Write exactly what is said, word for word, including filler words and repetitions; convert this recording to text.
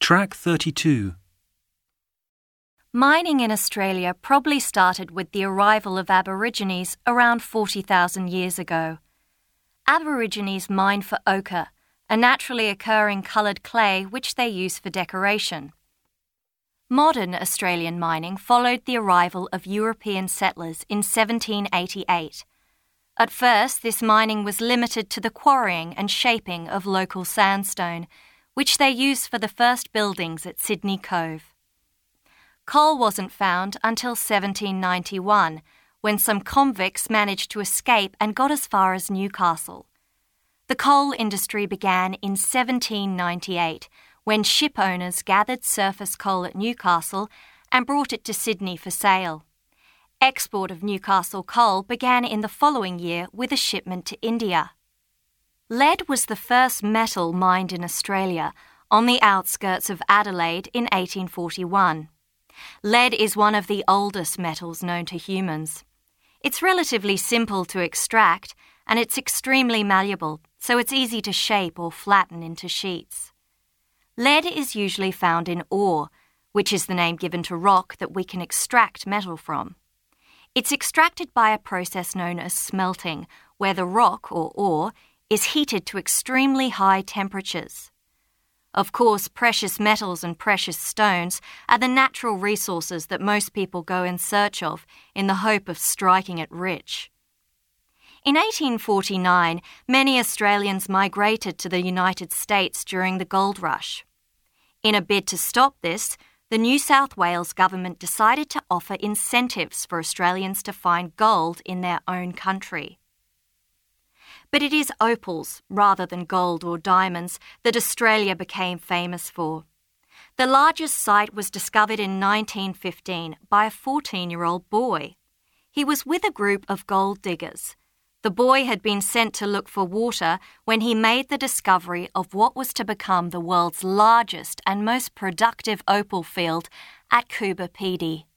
Track thirty-two. Mining in Australia probably started with the arrival of Aborigines around forty thousand years ago. Aborigines mined for ochre, a naturally occurring coloured clay which they use for decoration. Modern Australian mining followed the arrival of European settlers in seventeen eighty-eight. At first, this mining was limited to the quarrying and shaping of local sandstone, which they used for the first buildings at Sydney Cove. Coal wasn't found until seventeen ninety-one, when some convicts managed to escape and got as far as Newcastle. The coal industry began in seventeen ninety-eight, when ship owners gathered surface coal at Newcastle and brought it to Sydney for sale. Export of Newcastle coal began in the following year with a shipment to India. Lead was the first metal mined in Australia, on the outskirts of Adelaide in eighteen forty-one. Lead is one of the oldest metals known to humans. It's relatively simple to extract, and it's extremely malleable, so it's easy to shape or flatten into sheets. Lead is usually found in ore, which is the name given to rock that we can extract metal from. It's extracted by a process known as smelting, where the rock or ore is heated to extremely high temperatures. Of course, precious metals and precious stones are the natural resources that most people go in search of in the hope of striking it rich. In eighteen forty-nine, many Australians migrated to the United States during the gold rush. In a bid to stop this, the New South Wales government decided to offer incentives for Australians to find gold in their own country. But it is opals, rather than gold or diamonds, that Australia became famous for. The largest site was discovered in nineteen fifteen by a fourteen-year-old boy. He was with a group of gold diggers. The boy had been sent to look for water when he made the discovery of what was to become the world's largest and most productive opal field at Coober Pedy.